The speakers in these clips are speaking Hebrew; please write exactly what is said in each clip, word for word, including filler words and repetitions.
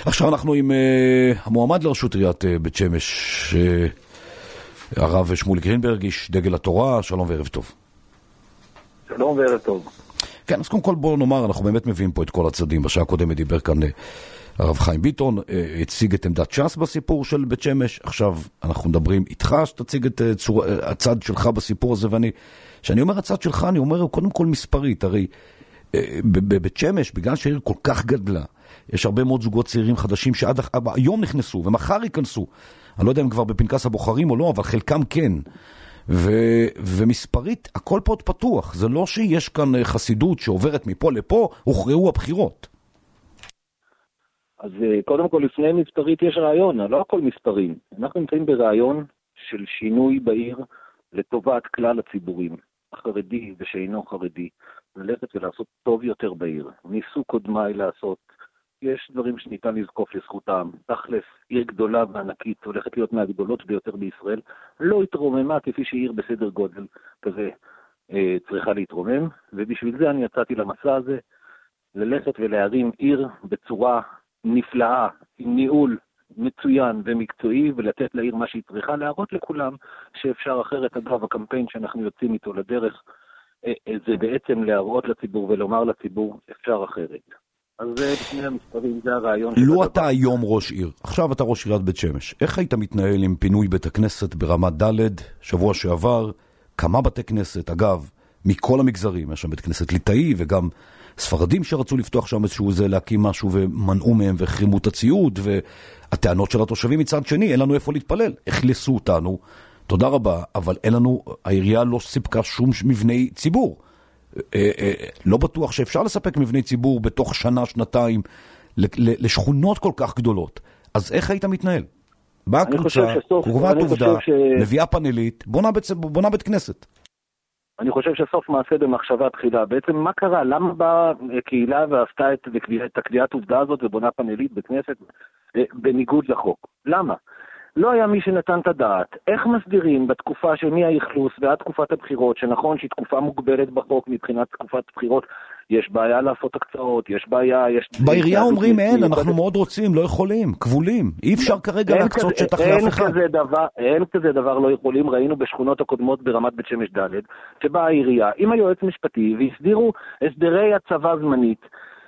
עכשיו אנחנו עם uh, המועמד לראשות עיריית uh, בית שמש, uh, הרב שמואל גרינברג, איש דגל התורה. שלום וערב טוב. שלום וערב טוב. כן, אז קודם כל בואו נאמר, אנחנו באמת מביאים פה את כל הצדדים. בשעה הקודמת דיבר כאן uh, הרב חיים ביטון, uh, הציג את עמדת ש"ס בסיפור של בית שמש. עכשיו אנחנו מדברים איתך, שתציג את uh, צור, uh, הצד שלך בסיפור הזה, ואני, שאני אומר הצד שלך, אני אומר קודם כל מספרית, הרי uh, בבית שמש, בגלל שהעיר כל כך גדלה, יש הרבה מאוד זוגות צעירים חדשים שעד היום נכנסו ומחר ייכנסו. אני לא יודע אם כבר בפנקס הבוחרים או לא, אבל חלקם כן. ו, ומספרית, הכל פה עוד פתוח. זה לא שיש כאן חסידות שעוברת מפה לפה, הוכרעו הבחירות. אז קודם כל, לפני מספרית יש רעיון, לא הכל מספרים. אנחנו נמצאים ברעיון של שינוי בעיר לטובת כלל הציבורים, החרדי ושאינו חרדי. ללכת ולעשות טוב יותר בעיר. ניסו קודמיי לעשות, יש דברים שניתן לזקוף לזכותם. תכלס, עיר גדולה וענקית, הולכת להיות מהגדולות ביותר בישראל, לא התרוממה כפי שעיר בסדר גודל כזה אה, צריכה להתרומם, ובשביל זה אני יצאתי למסע הזה, ללכת ולהרים עיר בצורה נפלאה, עם ניהול מצוין ומקצועי, ולתת לעיר מה שהיא צריכה, להראות לכולם שאפשר אחרת. אגב, הקמפיין שאנחנו יוצאים איתו לדרך, זה בעצם להראות לציבור ולומר לציבור אפשר אחרת. אז זה לפני המספרים, זה הרעיון. לא אתה היום ראש עיר, עכשיו אתה ראש עיריית בית שמש. איך היית מתנהל עם פינוי בית הכנסת ברמת ד' שבוע שעבר? כמה בתי כנסת, אגב, מכל המגזרים, יש שם בית כנסת ליטאי וגם ספרדים שרצו לפתוח שם איזשהו זה, להקים משהו ומנעו מהם והחרימו את הציוד, והטענות של התושבים מצד שני, אין לנו איפה להתפלל, החלסו אותנו. תודה רבה, אבל אין לנו, העירייה לא סיפקה שום מבני ציבור. אה, אה, לא בטוח שאפשר לספק מבני ציבור בתוך שנה, שנתיים, לשכונות כל כך גדולות. אז איך היית מתנהל? באה קבוצה, קובעת עובדה, ש... מביאה פאנלית, בונה בית, בונה בית כנסת. אני חושב שסוף מעשה במחשבה תחילה. בעצם מה קרה? למה באה קהילה ועשתה את, את הקביעת עובדה הזאת ובונה פאנלית בכנסת בניגוד לחוק? למה? לא היה מי שנתן את הדעת. איך מסדירים בתקופה של מי היחלוס ועד תקופת הבחירות, שנכון שהיא תקופה מוגבלת בחוק מבחינת תקופת הבחירות, יש בעיה לעשות הקצאות, יש בעיה, יש... בעירייה אומרים אין, אנחנו מאוד רוצים, לא יכולים, כבולים. אי אפשר כרגע להקצות שטח לאף אחד. אין כזה דבר לא יכולים. ראינו בשכונות הקודמות ברמת בית שמש ד' שבה העירייה עם היועץ משפטי והסדירו הסדרי הצבא זמנית.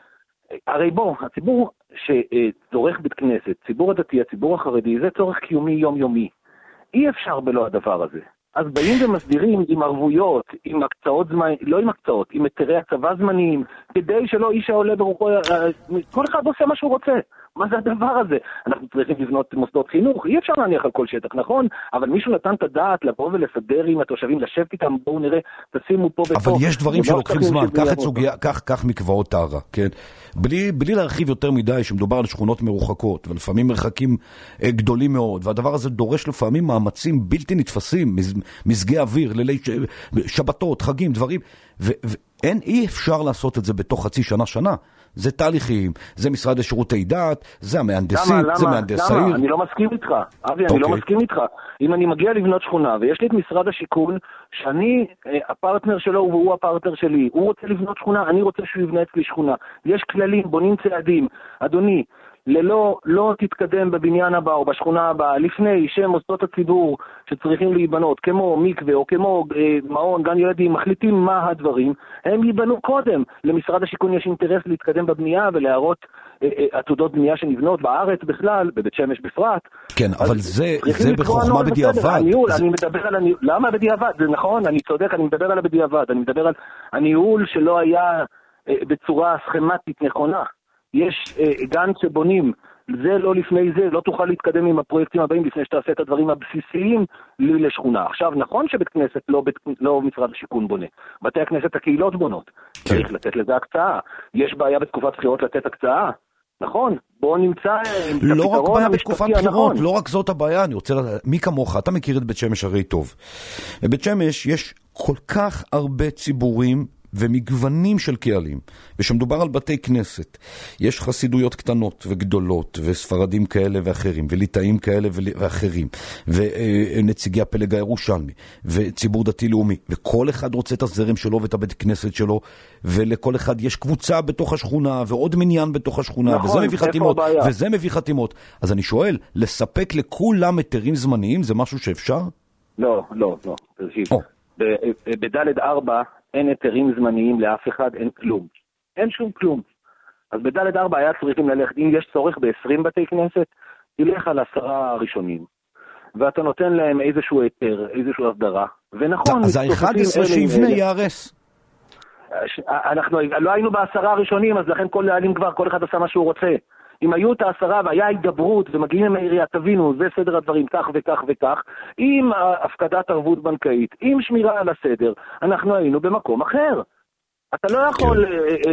הרי בוא, הציבור שצורך בית כנסת, ציבור הדתי, הציבור החרדי, זה צורך קיומי יומיומי. אי אפשר בלא הדבר הזה. אז באים ומסדירים עם ערבויות, עם הקצאות זמן, לא עם הקצאות, עם היתרי הצבא זמניים, כדי שלא איש העולה ברוחו, כל אחד עושה מה שהוא רוצה. מה זה הדבר הזה? אנחנו צריכים לבנות מוסדות חינוך, אי אפשר להניח על כל שטח, נכון? אבל מישהו נתן את הדעת לבוא ולסדר עם התושבים, לשבת איתם, בואו נראה, תשימו פה ופה. אבל יש דברים שלוקחים זמן, קח את סוגיה, קח, קח מקוואות טהרה, כן? בלי, בלי להרחיב יותר מדי, שמדובר על שכונות מרוחקות, ולפעמים מרחקים גדולים מאוד, והדבר הזה דורש לפעמים מאמצים בלתי נתפסים, מזגי אוויר, לילי שבתות, חגים, דברים, ואין, אי אפשר לעשות את זה בתוך חצי שנה, שנה. זה תהליכים, זה משרד לשירותי דת, זה המהנדסים, למה, זה למה, מהנדס למה? העיר. אני לא מסכים איתך, אבי, אני okay. לא מסכים איתך. אם אני מגיע לבנות שכונה, ויש לי את משרד השיכון, שאני הפרטנר שלו והוא הפרטנר שלי, הוא רוצה לבנות שכונה, אני רוצה שהוא יבנה אצלי שכונה. יש כללים, בונים צעדים. אדוני, ללא, לא תתקדם בבניין הבא או בשכונה הבאה, לפני שמוסדות הציבור שצריכים להיבנות, כמו מקווה או כמו אה, מעון, גן ילדים, מחליטים מה הדברים, הם ייבנו קודם. למשרד השיכון יש אינטרס להתקדם בבנייה ולהראות אה, אה, עתודות בנייה שנבנות בארץ בכלל, בבית שמש בפרט. כן, אבל זה, זה בחוכמה בדיעבד. הניהול, זה... אני מדבר על הניהול, למה בדיעבד? זה נכון, אני צודק, אני מדבר על הבדיעבד, אני מדבר על הניהול שלא היה אה, בצורה סכמטית נכונה. יש אה, גן שבונים, זה לא לפני זה, לא תוכל להתקדם עם הפרויקטים הבאים לפני שתעשה את הדברים הבסיסיים לשכונה. עכשיו, נכון שבית כנסת לא, בית, לא משרד השיכון בונה, בתי הכנסת הקהילות בונות, כן. צריך לתת לזה הקצאה. יש בעיה בתקופת בחירות לתת הקצאה, נכון? בואו נמצא... לא רק בעיה בתקופת בחירות, לא רק זאת הבעיה, אני רוצה לדעת, מי כמוך, אתה מכיר את בית שמש הרי טוב. בבית שמש יש כל כך הרבה ציבורים ומגוונים של קהלים, ושמדובר על בתי כנסת, יש חסידויות קטנות וגדולות, וספרדים כאלה ואחרים, וליטאים כאלה ואחרים, ונציגי הפלג הירושלמי, וציבור דתי-לאומי, וכל אחד רוצה את הזרם שלו ואת הבית כנסת שלו, ולכל אחד יש קבוצה בתוך השכונה, ועוד מניין בתוך השכונה, נכון, וזה מביא חתימות, וזה מביא חתימות. אז אני שואל, לספק לכולם היתרים זמניים, זה משהו שאפשר? לא, לא, לא, תרשיב. בדלת ארבע אין היתרים זמניים לאף אחד, אין כלום. אין שום כלום. אז בדלת ארבע היה צריכים ללכת, אם יש צורך ב-עשרים בתי כנסת, תלך על עשרה הראשונים. ואתה נותן להם איזשהו היתר, איזשהו הסדרה. ונכון, אז ה-אחד עשר שיבנה יערס. אנחנו לא היינו בעשרה הראשונים, אז לכן כל להעלים כבר, כל אחד עשה מה שהוא רוצה. אם היו את העשרה והיה הידברות ומגיעים עם העירייה, תבינו, זה סדר הדברים כך וכך וכך, עם הפקדת ערבות בנקאית, עם שמירה על הסדר, אנחנו היינו במקום אחר. אתה לא יכול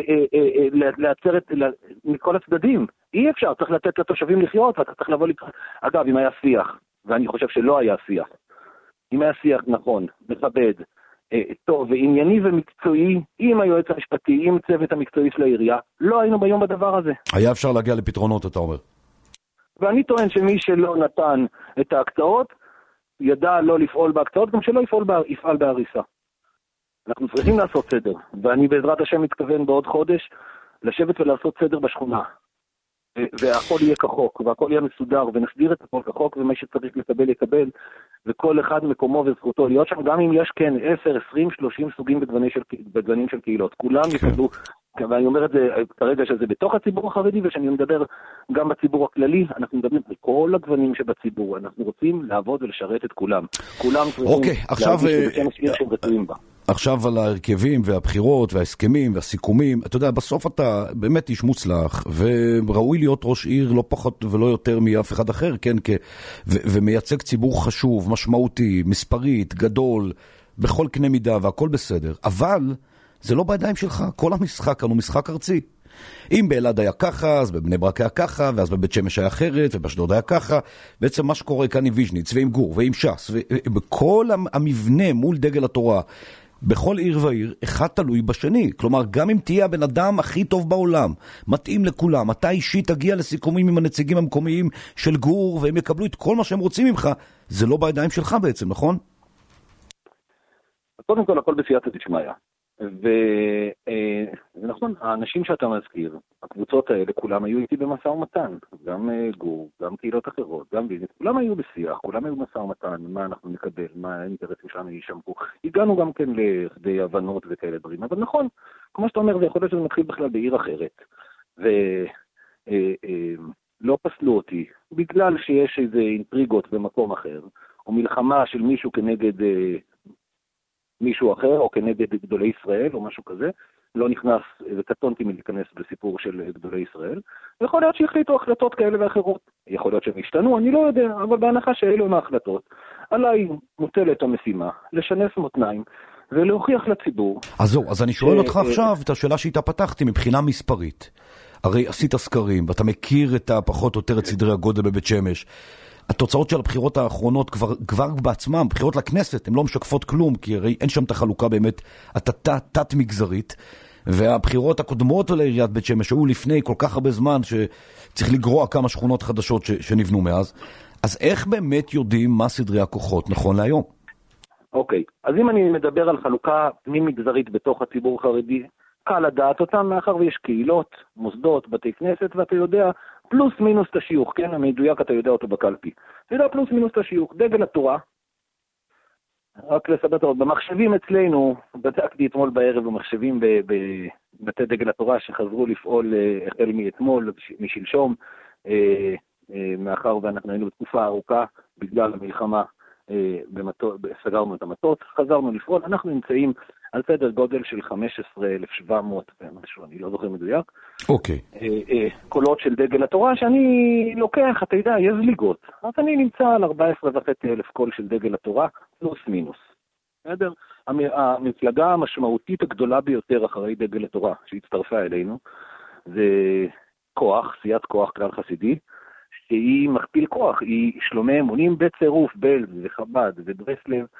לעצר מכל הצדדים. אי אפשר, צריך לתת לתושבים לחיות, ואתה צריך לבוא לקראת. אגב, אם היה שיח, ואני חושב שלא היה שיח, אם היה שיח נכון, מכבד, טוב וענייני ומקצועי, עם היועץ המשפטי, עם צוות המקצועי של העירייה, לא היינו ביום בדבר הזה. היה אפשר להגיע לפתרונות, אתה אומר. ואני טוען שמי שלא נתן את ההקצאות, ידע לא לפעול בהקצאות, גם שלא יפעל, יפעל בהריסה. אנחנו צריכים לעשות סדר, ואני בעזרת השם מתכוון בעוד חודש, לשבת ולעשות סדר בשכונה. והכל יהיה כחוק, והכל יהיה מסודר, ונסדיר את הכל כחוק, ומי שצריך לקבל יקבל, וכל אחד מקומו וזכותו להיות שם, גם אם יש כן עשר, עשרים, שלושים סוגים בגוונים של, בגוונים של קהילות. כולם יקבלו, ואני אומר את זה כרגע שזה בתוך הציבור החרדי, ושאני מדבר גם בציבור הכללי, אנחנו מדברים על כל הגוונים שבציבור, אנחנו רוצים לעבוד ולשרת את כולם. כולם צריכים אוקיי, עכשיו... להגיד שבשם עיר שהם רצויים בה. עכשיו על ההרכבים והבחירות וההסכמים והסיכומים, אתה יודע, בסוף אתה באמת איש מוצלח, וראוי להיות ראש עיר לא פחות ולא יותר מאף אחד אחר, כן, ו- ומייצג ציבור חשוב, משמעותי, מספרית, גדול, בכל קנה מידה, והכל בסדר. אבל זה לא בידיים שלך, כל המשחק כאן הוא משחק ארצי. אם באלעד היה ככה, אז בבני ברק היה ככה, ואז בבית שמש היה אחרת, ובאשדוד היה ככה. בעצם מה שקורה כאן עם ויז'ניץ, ועם גור, ועם ש"ס, ובכל המבנה מול דגל התורה, בכל עיר ועיר, אחד תלוי בשני. כלומר, גם אם תהיה הבן אדם הכי טוב בעולם, מתאים לכולם, אתה אישית תגיע לסיכומים עם הנציגים המקומיים של גור, והם יקבלו את כל מה שהם רוצים ממך, זה לא בידיים שלך בעצם, נכון? קודם כל, הכל בסייעתא דשמיא. ונכון, האנשים שאתה מזכיר, הקבוצות האלה, כולם היו איתי במשא ומתן, גם גור, גם קהילות אחרות, גם ביזנס, כולם היו בשיח, כולם היו במשא ומתן, מה אנחנו נקבל, מה האינטרסים שלנו יישמרו. הגענו גם כן לכדי הבנות וכאלה דברים, אבל נכון, כמו שאתה אומר, זה יכול להיות שזה מתחיל בכלל בעיר אחרת, ולא פסלו אותי, בגלל שיש איזה אינטריגות במקום אחר, או מלחמה של מישהו כנגד מישהו אחר, או כנגד גדולי ישראל, או משהו כזה, לא נכנס, וקטונתי מלהיכנס בסיפור של גדולי ישראל, יכול להיות שהחליטו החלטות כאלה ואחרות, יכול להיות שהם השתנו, אני לא יודע, אבל בהנחה שאלו הם ההחלטות, עליי מוטלת המשימה, לשנס מותניים, ולהוכיח לציבור. אז זהו, אז אני שואל אותך עכשיו, את השאלה שאיתה פתחתי, מבחינה מספרית, הרי עשית סקרים, ואתה מכיר את הפחות או יותר את סדרי הגודל בבית שמש, התוצאות של הבחירות האחרונות כבר, כבר בעצמם, בחירות לכנסת, הן לא משקפות כלום, כי הרי אין שם את החלוקה באמת, התת מגזרית, והבחירות הקודמות לעיריית בית שמש היו לפני כל כך הרבה זמן, שצריך לגרוע כמה שכונות חדשות ש, שנבנו מאז. אז איך באמת יודעים מה סדרי הכוחות נכון להיום? אוקיי, אז אם אני מדבר על חלוקה פנים מגזרית בתוך הציבור החרדי, קל לדעת אותם, מאחר ויש קהילות, מוסדות, בתי כנסת, ואתה יודע פלוס מינוס את השיוך, כן? המדויק אתה יודע אותו בקלפי. אתה יודע פלוס מינוס את השיוך. דגל התורה, רק לסבר את עוד, במחשבים אצלנו, בדקתי אתמול בערב במחשבים בבתי דגל התורה שחזרו לפעול החל מאתמול, משלשום, מאחר ואנחנו היינו בתקופה ארוכה בגלל המלחמה, סגרנו את המטות, חזרנו לפעול, אנחנו נמצאים על סדר גודל של חמישה עשר אלף שבע מאות ומשהו, אני לא זוכר מדויק. אוקיי. קולות של דגל התורה שאני לוקח, אתה יודע, יש זליגות. אז אני נמצא על ארבע עשרה וחצי אלף קול של דגל התורה, פלוס מינוס. בסדר? המפלגה המשמעותית הגדולה ביותר אחרי דגל התורה שהצטרפה אלינו, זה כוח, סיעת כוח כלל חסידי, שהיא מכפיל כוח, היא שלומי אמונים בצירוף בלז וחב"ד וברסלב,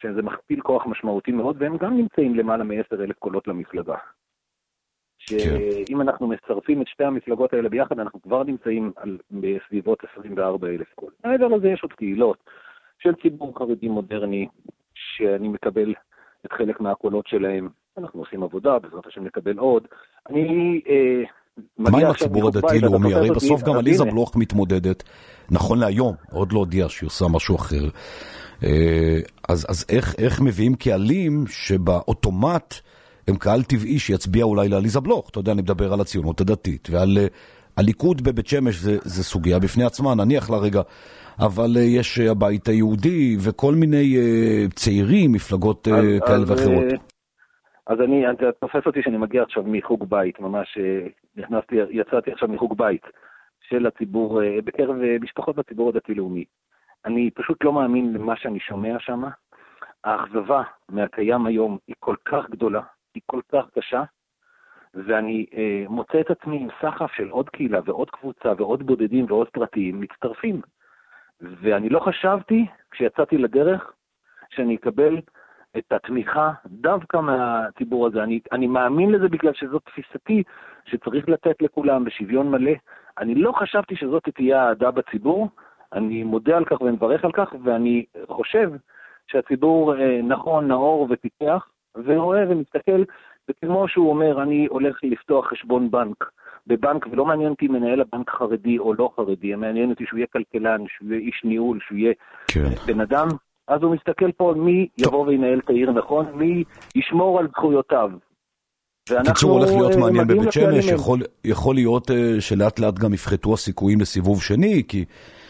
שזה מכפיל כוח משמעותי מאוד, והם גם נמצאים למעלה מ-עשרת אלפים קולות למפלגה. שאם אנחנו מצרפים את שתי המפלגות האלה ביחד, אנחנו כבר נמצאים על, בסביבות עשרים וארבעה אלף קול. מעבר לזה יש עוד קהילות של ציבור חרדי מודרני, שאני מקבל את חלק מהקולות שלהם. אנחנו עושים עבודה, בעזרת השם נקבל עוד. אני... אה, מה עם הציבור הדתי-לאומי? הרי בסוף גם עליזה בלוך מתמודדת, נכון להיום, עוד לא הודיעה שהיא עושה משהו אחר. אז, אז איך, איך מביאים קהלים שבאוטומט הם קהל טבעי שיצביע אולי לעליזה בלוך? אתה יודע, אני מדבר על הציונות הדתית, ועל הליכוד בבית שמש זה, זה סוגיה בפני עצמה, נניח לרגע, אבל יש הבית היהודי וכל מיני צעירים, מפלגות אז, כאלה אז, ואחרות. אז אני, אתה תופס אותי שאני מגיע עכשיו מחוג בית, ממש נכנסתי, יצאתי עכשיו מחוג בית של הציבור, בקרב משפחות בציבור הדתי-לאומי. אני פשוט לא מאמין למה שאני שומע שם. האכזבה מהקיים היום היא כל כך גדולה, היא כל כך קשה, ואני אה, מוצא את עצמי עם סחף של עוד קהילה ועוד קבוצה ועוד בודדים ועוד פרטיים מצטרפים. ואני לא חשבתי, כשיצאתי לדרך, שאני אקבל את התמיכה דווקא מהציבור הזה. אני, אני מאמין לזה בגלל שזאת תפיסתי שצריך לתת לכולם בשוויון מלא. אני לא חשבתי שזאת תהיה העדה בציבור, אני מודה על כך ומברך על כך, ואני חושב שהציבור נכון, נאור ופיתח, ורואה ומסתכל, וכמו שהוא אומר, אני הולך לפתוח חשבון בנק, בבנק, ולא מעניין אותי מנהל הבנק חרדי או לא חרדי, מעניין אותי שהוא יהיה כלכלן, שהוא יהיה איש ניהול, שהוא יהיה כן. בן אדם, אז הוא מסתכל פה מי יבוא וינהל את העיר נכון, מי ישמור על זכויותיו. קיצור הולך להיות מעניין בבית שמש, יכול, יכול להיות שלאט לאט גם יפחתו הסיכויים לסיבוב שני, כי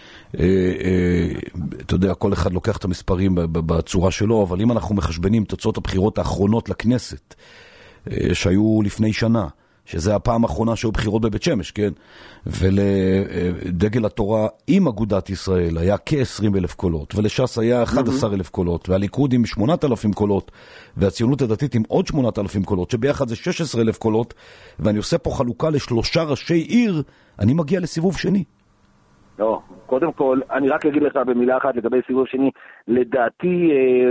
אתה יודע, כל אחד לוקח את המספרים בצורה שלו, אבל אם אנחנו מחשבנים תוצאות הבחירות האחרונות לכנסת, שהיו לפני שנה, שזה הפעם האחרונה שהיו בחירות בבית שמש, כן? ולדגל התורה עם אגודת ישראל היה כ-עשרים אלף קולות, ולש"ס היה אחד עשר אלף קולות, והליכוד עם שמונת אלפים קולות, והציונות הדתית עם עוד שמונת אלפים קולות, שביחד זה שש עשרה אלף קולות, ואני עושה פה חלוקה לשלושה ראשי עיר, אני מגיע לסיבוב שני. לא, קודם כל, אני רק אגיד לך במילה אחת לגבי סיבוב שני, לדעתי,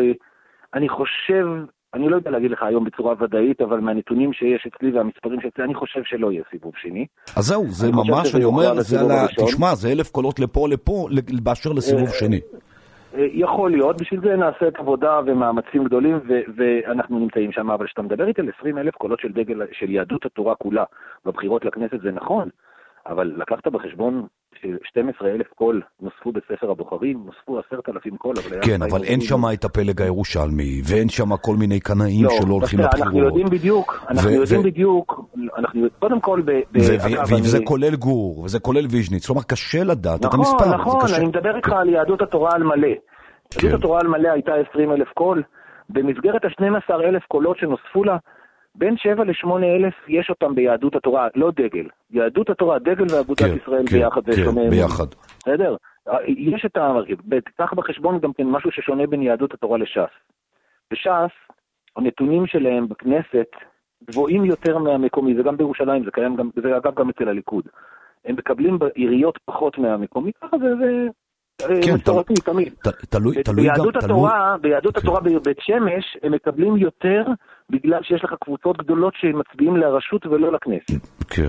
אני חושב, אני לא יודע להגיד לך היום בצורה ודאית, אבל מהנתונים שיש אצלי והמספרים שאצלי, אני חושב שלא יהיה סיבוב שני. אז זהו, זה ממש, אני אומר, זה על ה... תשמע, זה אלף קולות לפה לפה, באשר לסיבוב שני. יכול להיות, בשביל זה נעשה את עבודה ומאמצים גדולים, ואנחנו נמצאים שם, אבל שאתה מדבר איתי על עשרים אלף קולות של דגל, של יהדות התורה כולה, בבחירות לכנסת זה נכון, אבל לקחת בחשבון ש-שנים עשר אלף קול נוספו בספר הבוחרים, נוספו עשרת אלפים קול. כן, אבל אין שם את הפלג הירושלמי, ואין שם כל מיני קנאים שלא הולכים לבחירות. אנחנו יודעים בדיוק, אנחנו יודעים בדיוק, קודם כל... וזה כולל גור, וזה כולל ויז'ניץ, כלומר קשה לדעת את המספר. נכון, נכון, אני מדבר איתך על יהדות התורה על מלא. יהדות התורה על מלא הייתה עשרים אלף קול, במסגרת ה-שנים עשר אלף קולות שנוספו לה, בין שבע לשמונה אלף יש אותם ביהדות התורה, לא דגל. יהדות התורה, דגל ואגודת כן, ישראל כן, ביחד. כן, ביחד. בסדר? יש את המרכיב. תיקח בחשבון גם כן משהו ששונה בין יהדות התורה לש"ס. בש"ס, הנתונים שלהם בכנסת גבוהים יותר מהמקומי, זה גם בירושלים, זה קיים גם, זה אגב גם אצל הליכוד. הם מקבלים בעיריות פחות מהמקומי, ככה זה... זה כן, מסורתי, תמיד. תלוי, תלוי גם, ביהדות התורה, ביהדות התורה בבית שמש, הם מקבלים יותר בגלל שיש לך קבוצות גדולות שמצביעים לרשות ולא לכנסת. כן.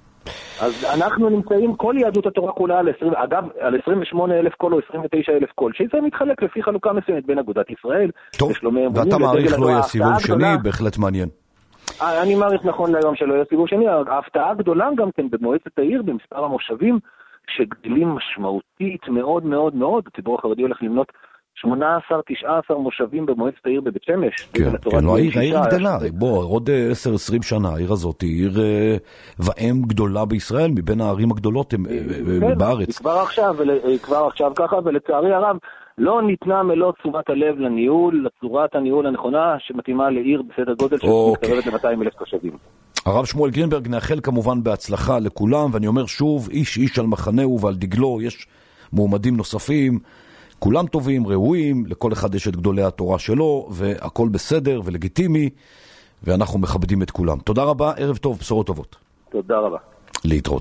אז אנחנו נמצאים, כל יהדות התורה כולה על עשרים, אגב, על עשרים ושמונה אלף קול או עשרים ותשע אלף קול, שזה מתחלק לפי חלוקה מסוימת בין אגודת ישראל. טוב, ואתה מעריך לא יהיה סיבוב שני, בהחלט מעניין. אני מעריך נכון להיום שלא יהיה סיבוב שני, ההפתעה גדולה גם כן במועצת העיר, במספר המושבים, שגדלים משמעותית מאוד מאוד מאוד, הציבור החרדי הולך למנות שמונה עשר תשע עשרה מושבים במועצת העיר בבית שמש. כן, כן, לא, העיר גדלה, בוא, עוד עשר עשרים שנה, העיר הזאת היא עיר ואם גדולה בישראל, מבין הערים הגדולות בארץ. היא כבר עכשיו, היא כבר עכשיו ככה, ולצערי הרב, לא ניתנה מלוא תשומת הלב לניהול, לצורת הניהול הנכונה, שמתאימה לעיר בסדר גודל שמתקרבת ל-מאתיים אלף תושבים. הרב שמואל גרינברג, נאחל כמובן בהצלחה לכולם, ואני אומר שוב, איש איש על מחנהו ועל דגלו, יש מועמדים נוספים, כולם טובים, ראויים, לכל אחד יש את גדולי התורה שלו, והכל בסדר ולגיטימי, ואנחנו מכבדים את כולם. תודה רבה, ערב טוב, בשורות טובות. תודה רבה. להתראות.